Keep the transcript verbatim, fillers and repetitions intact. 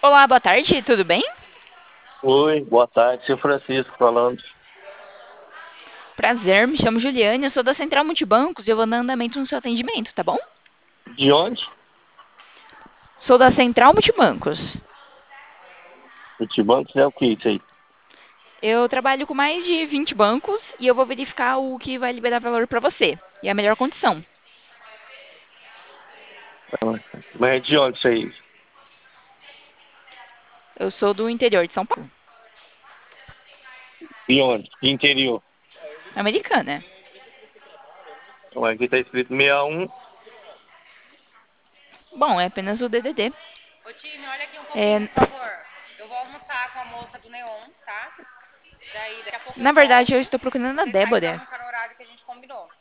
Olá, boa tarde, tudo bem? Oi, boa tarde, seu Francisco falando. Prazer, me chamo Juliane, eu sou da Central Multibancos e eu vou dar andamento no seu atendimento, tá bom? De onde? Sou da Central Multibancos. Multibancos é o que isso aí? Eu trabalho com mais de vinte bancos e eu vou verificar o que vai liberar valor para você e a melhor condição. Mas é de onde isso aí? Eu sou do interior de São Paulo, De onde? De interior. americana. Então, aqui tá escrito sessenta e um. Bom, é apenas o D D D. Ô, time, olha aqui um pouquinho, É, por favor. Eu vou almoçar com a moça do Neon, tá? Daí, daqui a pouco na eu verdade, eu volto. estou procurando a Aí já Débora. não tá no horário que a gente combinou.